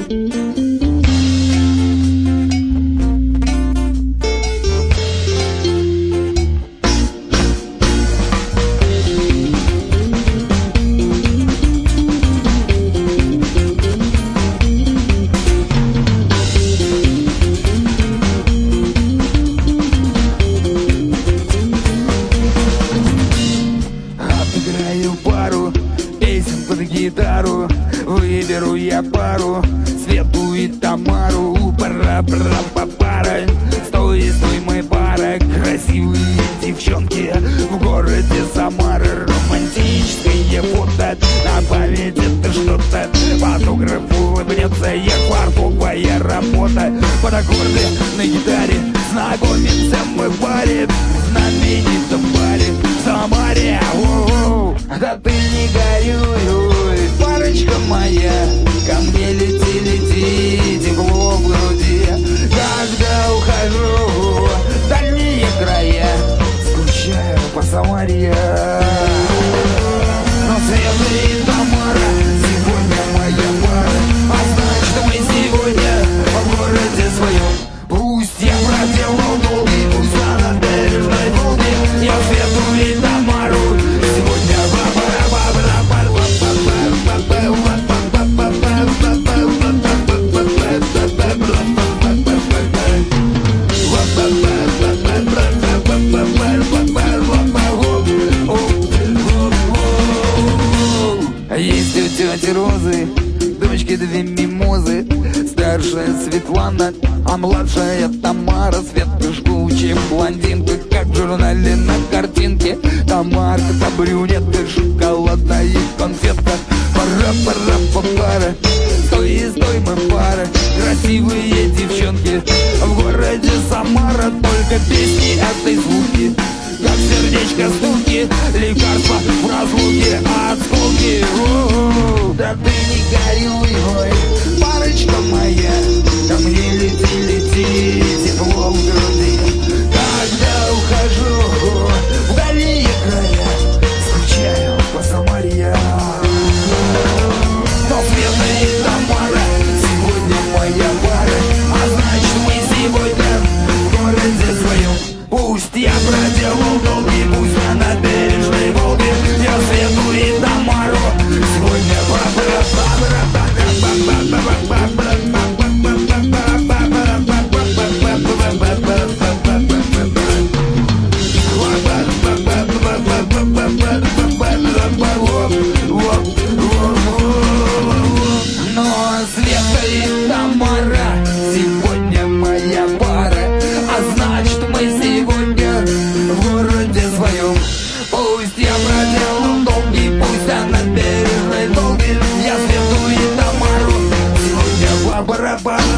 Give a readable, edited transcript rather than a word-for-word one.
Отыграю пару песен под гитару, выберу я пару Свету и Тамару. Пара-пара-пара, стой, стой, мой пара. Красивые девчонки в городе Самара. Романтическое фото на память, это что-то. Фотограф улыбнется, я фартовая работа. Под аккорды на гитаре знакомимся мы в баре, в знаменитом баре в Самаре. Да ты не горюй, парочка моя, ко мне лети, лети, тепло в груди. Когда ухожу в дальние края, скучаю по Самаре. Но Света и Тамара сегодня моя пара, а значит мы сегодня в городе своем. Пусть я проделал долгий путь на набережной Волги, я Свету и Тамару сегодня есть у тети Розы дочки две мимозы, старшая Светлана, а младшая Тамара. Светка жгучая блондинка, как в журнале на картинке. Тамарка-то брюнетка, шоколадная конфетка. Пара-пара-пара, стой и стой, мы пара. Красивые девчонки в городе Самара, только песни этой звуки, как сердечко стуки, лекарства в разлуке, осколки. Да ты не горюй, ой, парочка моя, ко мне лети, лети, тепло в груди. Когда ухожу в дальние края, скучаю по Самаре. Но Света и Тамара сегодня моя пара, а значит мы сегодня в городе своем. Пусть я проделал долгий путь на набережной Волги, я Свету и Тамару сегодня но Света и Тамара сегодня моя пара, а значит мы сегодня в городе своем. Пусть я проделал долгий путь на набережной Волги, я Свету и Тамару сегодня по барабану.